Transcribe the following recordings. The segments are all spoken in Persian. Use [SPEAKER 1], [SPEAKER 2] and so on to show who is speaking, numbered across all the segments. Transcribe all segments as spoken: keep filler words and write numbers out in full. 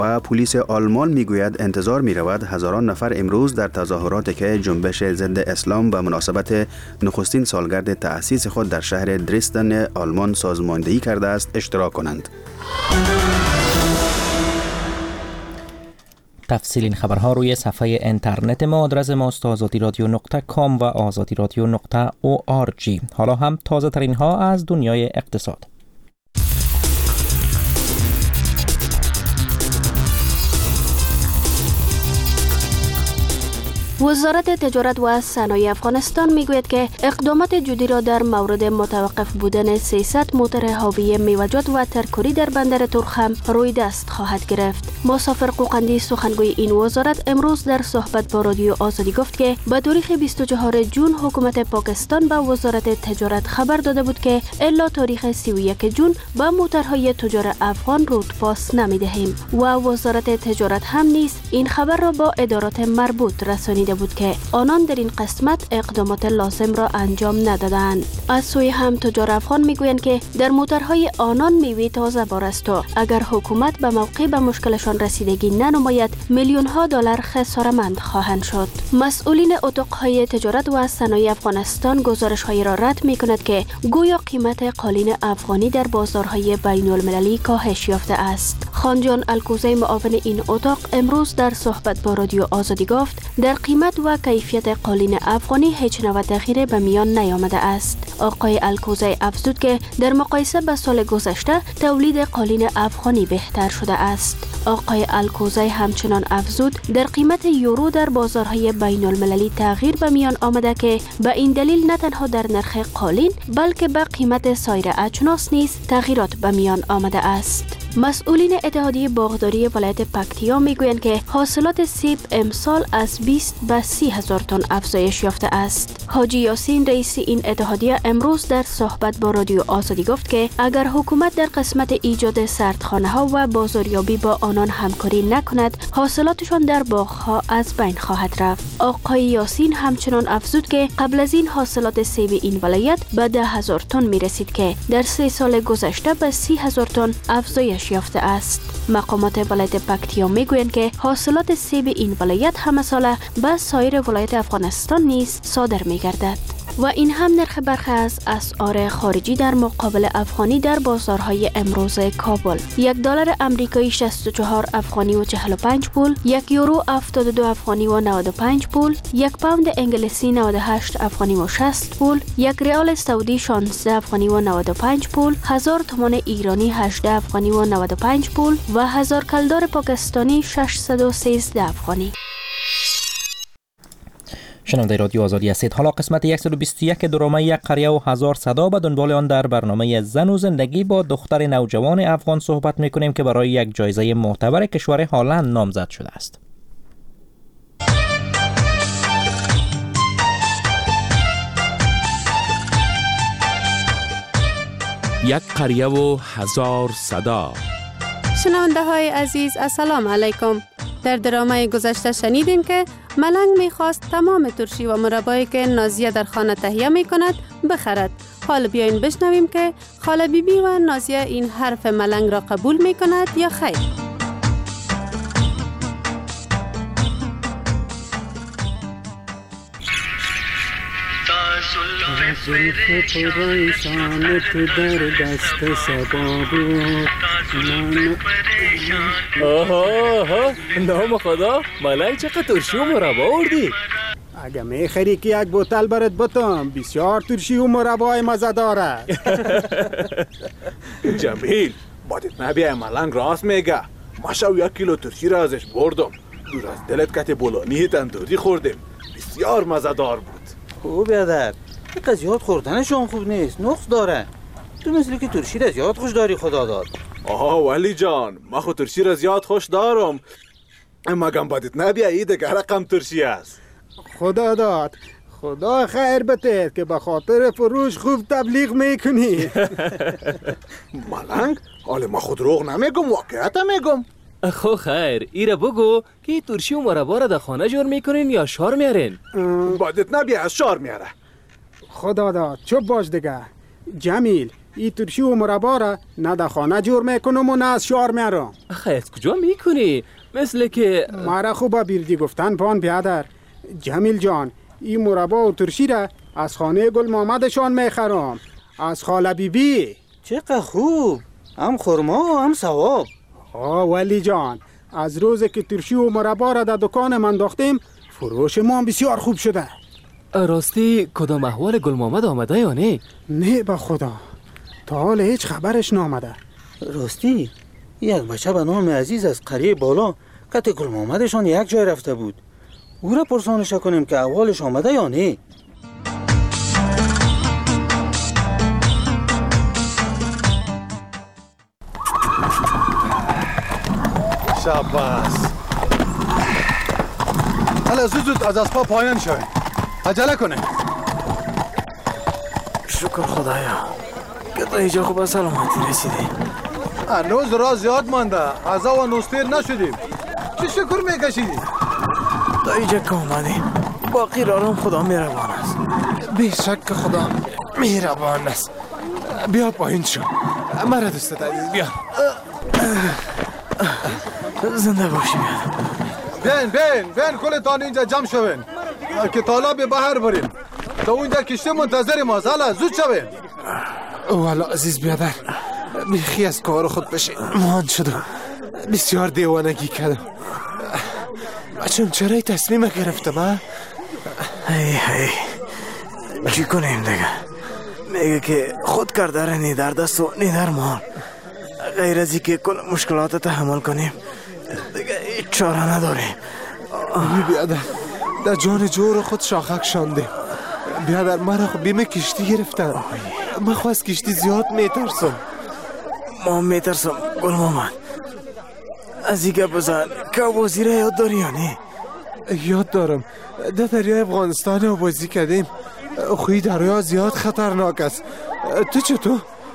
[SPEAKER 1] و پلیس آلمان میگوید انتظار می رود هزاران نفر امروز در تظاهراتی که جنبش ضد اسلام به مناسبت نخستین سالگرد تأسیس خود در شهر درزدن آلمان سازماندهی کرده است اشتراک کنند.
[SPEAKER 2] تفصیل این خبرها روی صفحه اینترنت ما. آدرس ما است آزادی رادیو نقطه کام و آزادی رادیو نقطه او آر جی. حالا هم تازه ترین ها از دنیای اقتصاد.
[SPEAKER 3] وزارت تجارت و صنایع افغانستان میگوید که اقدامات جدی را در مورد متوقف بودن سیصد موتر هاویه میوه‌جات و ترکوری در بندر تورخم روی دست خواهد گرفت. مسافر قوقندی سخنگوی این وزارت امروز در صحبت با رادیو آزادی گفت که به تاریخ بیست و چهارم ژوئن حکومت پاکستان به وزارت تجارت خبر داده بود که الا تاریخ سی و یک ژوئن به موترهای تجار افغان رود پاس نمیدهیم و وزارت تجارت هم نیز این خبر را با ادارات مربوط رسانیده بود که آنان در این قسمت اقدامات لازم را انجام ندادند. از سوی هم تجار افغان میگویند که در موترهای آنان میوه تازه بار است و اگر حکومت به موقع به مشکلشان رسیدگی ننماید میلیون ها دلار خسارتمند خواهند شد. مسئولین اتاقهای تجارت و صنایع افغانستان گزارش های را رد میکند که گویا قیمت قالین افغانی در بازارهای بین المللی کاهش یافته است. خانجان الکوزی معاون این اتاق امروز در صحبت با رادیو آزادی گفت در قیمت و کیفیت قالین افغانی هیچ نوع تغییری به میان نیامده است. آقای الکوزی افزود که در مقایسه با سال گذشته تولید قالین افغانی بهتر شده است. آقای الکوزی همچنان افزود در قیمت یورو در بازارهای بین المللی تغییر به میان آمده که به این دلیل نه تنها در نرخ قالین بلکه به قیمت سایر اجناس نیز تغییرات به میان آمده است. مسئولین اتحادیه باغداری ولایت پکتیا میگویند که حاصلات سیب امسال از بیست به سی هزار تن افزایش یافته است. حاجی یاسین رئیس این اتحادیه امروز در صحبت با رادیو آزادی گفت که اگر حکومت در قسمت ایجاد سردخانه ها و بازاریابی با آنان همکاری نکند حاصلاتشان در باغها از بین خواهد رفت. آقای یاسین همچنان افزود که قبل از این حاصلات سیب این ولایت به ده هزار تن می رسید که در سه سال گذشته به سی هزار تن افزایش یافته است. مقامات ولایت پکتیا میگویند که حاصلات سیب این ولایت همه ساله به سایر ولایت افغانستان نیز صادر میگردد. و این هم نرخ برخی از اسعار خارجی در مقابل افغانی در بازارهای امروز کابل. یک دلار امریکایی شصت و چهار افغانی و چهل و پنج پول، یک یورو هفتاد و دو افغانی و نود و پنج پول، یک پوند انگلیسی نود و هشت افغانی و شصت پول، یک ریال سعودی شانزده افغانی و نود و پنج پول، هزار تومان ایرانی هجده افغانی و نود و پنج پول و هزار کلدار پاکستانی ششصد و سیزده افغانی.
[SPEAKER 2] شنونده رادیو آزادی هستید. حالا قسمت صد و بیست و یک درامه یک قریه و هزار صدا به دنبال آن در برنامه زن و زندگی با دختر نوجوان افغان صحبت میکنیم که برای یک جایزه معتبر کشور هلند نامزد شده است.
[SPEAKER 4] یک قریه و هزار صدا.
[SPEAKER 5] شنونده های عزیز السلام علیکم. در درامه گذشته شنیدیم که ملنگ میخواست تمام ترشی و مربایی که نازیه در خانه تهیه میکند بخرد. حال بیاین بشنویم که خاله بی بی و نازیه این حرف ملنگ را قبول میکند یا خیر.
[SPEAKER 6] آها آها نام خدا ملنگ چقدر ترشی و مربا آوردی؟
[SPEAKER 7] اگه میخری که یک بوتل برات بتم بسیار ترشی و مربای مزه داره.
[SPEAKER 8] جمیل بادت نبیای ملنگ راست میگه. ما شو یک کیلو ترشی را ازش بردم. دور از دلت کت بولانی تندوری خوردیم. بسیار مزه دار بود.
[SPEAKER 9] خوب بیادر اینقدر زیاد خوردنشون خوب نیست، نقص داره. تو مثلی که ترشی را زیاد خوش داری خدا داد.
[SPEAKER 8] آها ولی جان ما خود ترشی را زیاد خوش دارم. مگم بادت نبیایی دیگه رقم ترشی است.
[SPEAKER 7] خدا داد خدا خیر بده که به خاطر فروش خوب تبلیغ میکنی.
[SPEAKER 8] ملنگ حالا ما خود روغ نمیگم واقعیت میگم.
[SPEAKER 6] خو خیر ایره بگو که ترشی و مربا را در خانه جور میکنین یا شار میارین؟
[SPEAKER 8] بادت نبیای از شار میاره.
[SPEAKER 7] خدا داد چوب باش دیگه. جمیل این ترشی و مربا را نه در خانه جور میکنم و نه از شار میارم.
[SPEAKER 6] خیلی کجا میکنی؟ مثل که
[SPEAKER 7] مرا خوبا بیردی گفتن پان بیادر. جمیل جان، این مربا و ترشی را از خانه گل محمدشان میخرم، از خاله بی بی.
[SPEAKER 9] چقدر خوب، هم خرما هم ثواب.
[SPEAKER 7] آه ولی جان، از روز که ترشی و مربا را در دکان من انداختیم فروش ما بسیار خوب شده.
[SPEAKER 6] راستی کدام احوال گل محمد آمده یا نه؟
[SPEAKER 7] نه به خدا، تا حال هیچ خبرش نامده.
[SPEAKER 9] راستی یک بچه به نام عزیز از قریه بالا قط گل محمدشان یک جای رفته بود. او را پرسانش کنیم که احوالش آمده یا نه.
[SPEAKER 8] شاباس. حالا زود زود از اسبا پایان شوید. عجله کنه.
[SPEAKER 6] شکر خدایا که تا اینجا خوب سلامتی رسیدی.
[SPEAKER 8] هنوز راه زیاد مانده، از و نوستیر نشدیم. چه شکر میکشیدی؟
[SPEAKER 6] تا اینجا که اومدیم باقی رارم خدا مهربان است.
[SPEAKER 10] بیشک خدا مهربان است. بیا پایین شو. مرا دوستت عزیز بیا.
[SPEAKER 6] زنده باشی
[SPEAKER 8] بین بین بین کلتان اینجا جمع شوین که تالا به بحر بریم. تا اونجا کشتی منتظر ماست. حالا زود شوین.
[SPEAKER 10] والا عزیز بیادر بیخی از کار خود بشه مان شدم. بسیار دیوانگی کردم. بچم چرا تصمیم گرفتم ها؟
[SPEAKER 6] هی هی چی کنیم دیگه؟ میگه که خود کرداره نی در دست و نی در مال. غیر از که کل مشکلات تحمل کنیم دیگه هیچ چاره نداریم.
[SPEAKER 10] بیادر در جان جور خود شاخک شانده. بیادر مرا خود بیم کشتی گرفتن. من خواست کشتی زیاد میترسم.
[SPEAKER 6] ما میترسم گل محمد. از اینکه بزن که آبازی را یاد داری یا نه؟
[SPEAKER 10] یاد دارم. در دریای افغانستان آبازی کردیم. خوی دریا زیاد خطرناک است. تو چطور؟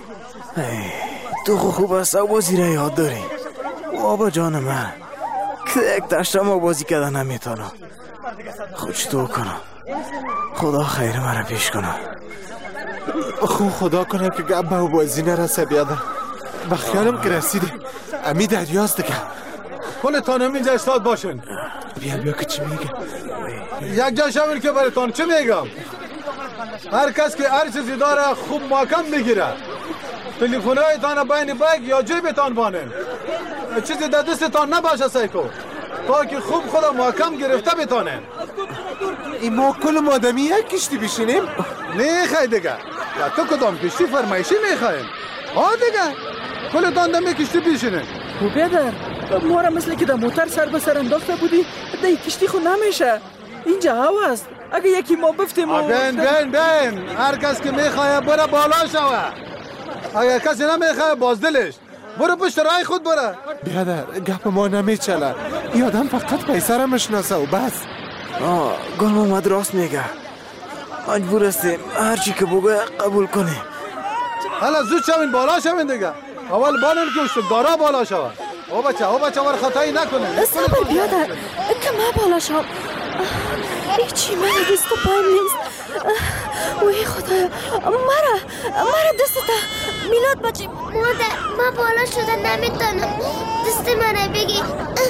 [SPEAKER 6] تو خوب است آبازی را یاد داری. بابا جان من که یک دشتم آبازی کردن نمیتونم. خود چطور کنم؟ خدا خیر مرا پیش کنم.
[SPEAKER 10] خود خدا کنم که گب به آبازی نرسه بیادر. به خیالم که رسیده امی دریاست دیگه.
[SPEAKER 8] کلتان هم اینجا استاد باشن.
[SPEAKER 10] بیا بیا که چی میگه؟
[SPEAKER 8] یک جا شوین که براتان چه میگم. هر کس که هر چیزی داره خوب محکم بگیره. تلفن‌های تان بین بیگ یا جیبتان بانن. چیزی در دستتان نباشه سیکو. تا که خوب خدا محکم گرفته بتانن.
[SPEAKER 10] این ما کل آدمی یک کشتی بشینیم؟
[SPEAKER 8] نه خیلی دیگه. یا تو کدام کشتی فرمایشی میخوایم؟ ها دیگه. کلتان دمی کشتی بشینه.
[SPEAKER 6] او بیادر ما را مثل که در موتر سر به سر انداخته بودی در کشتی خود نمیشه. اینجا هوا است. اگه یکی ما بفتیم و...
[SPEAKER 8] بین بین بین. هر کس که میخواه بره بالا شوه. اگه کسی نمیخواه بازدلش. برو پشت رای خود بره.
[SPEAKER 10] بیادر گپ ما نمیچله. این آدم فقط پیسه را مشناسه و بس.
[SPEAKER 6] آه گل محمد راست میگه. مجبور هستیم هرچی که بگه قبول کنیم.
[SPEAKER 8] حالا زود شوین بالا شوین دیگه. اول بانن که اشتگدارا بالا شوه. او بچه او بچه ور خطایی نکنه.
[SPEAKER 3] صبر بیادر که ما بالا شوم. هیچی مرا دست و پایم نیست. اوی خدایا مرا مرا دستا میلاد بچه.
[SPEAKER 11] مادر ما بالا شده نمیتونم. دست مرا بگی.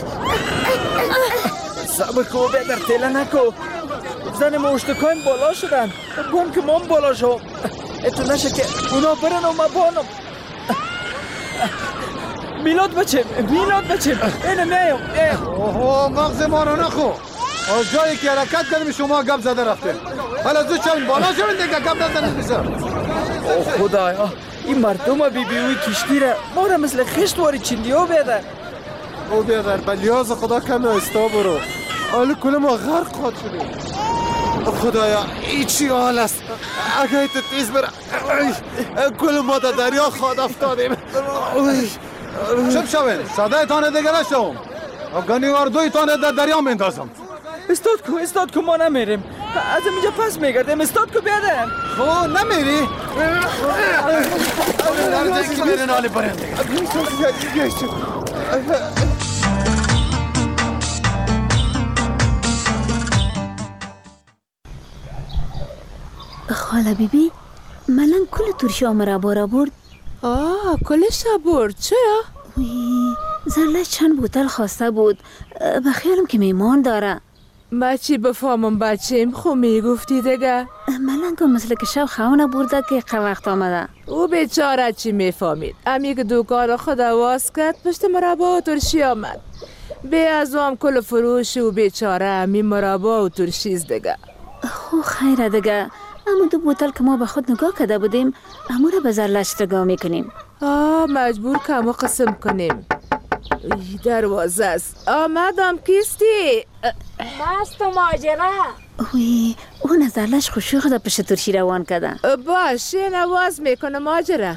[SPEAKER 6] صبر کو بیادر تیله نکو. زن ما اشتکایم بالا شدن. بگم که ما بالا شوم. اتو نشه که اونا برن و ما بانم. میلاد بچه میلاد بچه اینه میایم.
[SPEAKER 8] اوه مغز ما رو نخو. از جایی که حرکت کردیم شما گپ زده رفته. حالا زود شوین بالا شوین دیگه گپ نزنید بسر.
[SPEAKER 6] اوه خدایا این مردم بی بی اوی کشتی را ما را مثل خشت واری چندی ها بیادر.
[SPEAKER 10] او بیادر بلیاز خدا کم استا برو. حال کل ما غرق خود شدیم. خدایا ای چی حال است. اگه ایت تیز بره کل ما در دریا خواد افتادیم.
[SPEAKER 8] چپ شوین صدای تانه دیگه نشوم. افغانی واردوی تانه در دریا میندازم.
[SPEAKER 6] استاد کو استاد کو ما نمیریم. از اینجا پس میگردیم. استاد کو بیادر.
[SPEAKER 8] خو نمیری؟ در دیگه میرین حالی برین دیگه.
[SPEAKER 3] خاله بیبی
[SPEAKER 12] ملنگ کل ترشی آمرا بارا برد.
[SPEAKER 13] آه کلش برد. چرا؟
[SPEAKER 12] وی زرلش چند بوتل خواسته بود. بخیالم که میمان داره.
[SPEAKER 13] ما چی بفهمم بچیم؟ خو میگفتی دیگه.
[SPEAKER 12] ملنگو مثل که شب خونه برده که که وقت آمده.
[SPEAKER 13] او بیچاره چی میفهمید؟ امی که دوکان خود واز کرد پشت مربا و ترشی آمد. بی از هم کل فروش و بیچاره امی مربا و ترشیز دیگه.
[SPEAKER 12] خو خیره دیگه. اما دو بوتل که ما به خود نگاه کرده بودیم امو را به زرلش نگاه میکنیم.
[SPEAKER 13] آه مجبور که همو قسم کنیم. دروازه است. آمدم کیستی؟
[SPEAKER 14] مست و ماجره.
[SPEAKER 12] وی اون از زرلش خوشی خدا پشت ترشی روان کردن.
[SPEAKER 13] باش این آواز میکنه ماجره.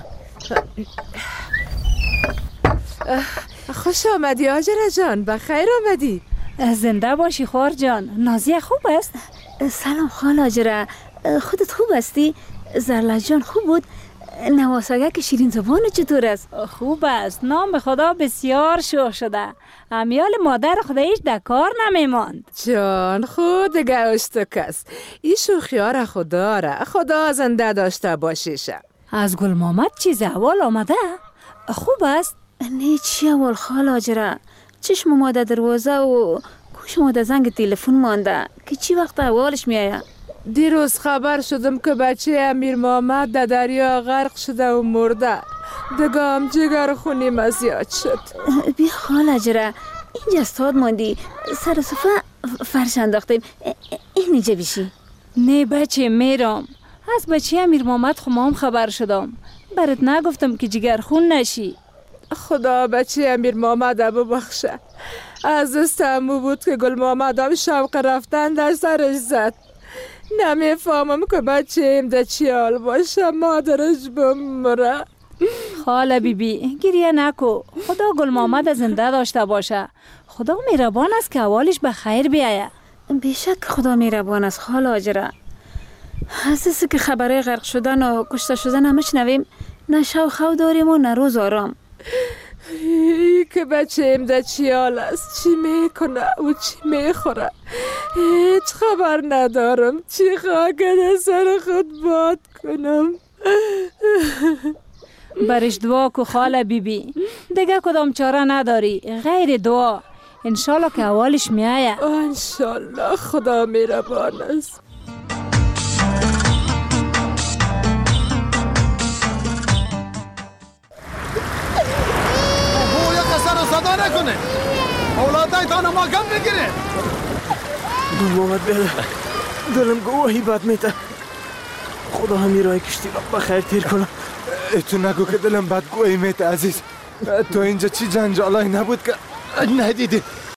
[SPEAKER 13] خوش آمدی آجره جان. بخیر آمدی.
[SPEAKER 14] زنده باشی خوار جان. نازیه خوب است؟
[SPEAKER 12] سلام خال آجره. خودت خوب هستی؟ زرلش جان خوب بود؟ نواساگه که شیرین زبان چطور است؟
[SPEAKER 14] خوب است. نام به خدا بسیار شوخ شده. امیال مادر خدا هیچ دکار نمیماند.
[SPEAKER 13] جان خود دیگه اشتک است. این شوخی‌ها را خدا را خدا زنده داشته باشیشه.
[SPEAKER 14] از گل مامد چیز اول آمده؟ خوب است؟
[SPEAKER 12] نه چی اول خال آجره. چشم ماده دروازه و گوش ماده زنگ تلفن مانده که چی وقت اولش میایه.
[SPEAKER 13] دیروز خبر شدم که بچه امیر محمد در دریا غرق شده و مرده. دگام جگر خونیم از یاد شد.
[SPEAKER 12] بی خال اجره اینجا استاد ماندی. سر صفحه فرش انداختیم. این اینجا بیشی.
[SPEAKER 14] نه بچه میرم. از بچه امیر محمد خمام خبر شدم. برات نگفتم که جگر خون نشی.
[SPEAKER 13] خدا بچه امیر محمد ببخشه. از استمو بود که گل محمد هم شوق رفتن در سرش زد. نمیفهمم که بچه ایم در چی حال باشه مادرش بمره.
[SPEAKER 14] خاله بی بی گریه نکو. خدا گل محمد زنده داشته باشه. خدا میربان است که اولش به خیر بیایه.
[SPEAKER 12] بیشک خدا میربان است خاله آجره. حسیسی که خبره غرق شدن و کشته شدن همش نویم نه شو خو داریم و نه روز آرام.
[SPEAKER 13] ای که بچه ایم در چی حال است. چی میکنه و چی میخوره هیچ خبر ندارم. چی خاکه سر خود باد کنم.
[SPEAKER 14] برش دعا کو خاله بی بی. دیگه کدام چاره نداری غیر دعا. انشالله که اولش میایه.
[SPEAKER 13] انشالله خدا میربان است.
[SPEAKER 8] صدا نکنه. اولادای تانو ما کم بگیره.
[SPEAKER 6] گل محمد بیاده دلم گواهی بد میته. خدا همی رای کشتی را بخیر تیر کنم.
[SPEAKER 10] تو نگو که دلم بد گواهی میته عزیز. تو اینجا چی جنجالای نبود که ندیدی؟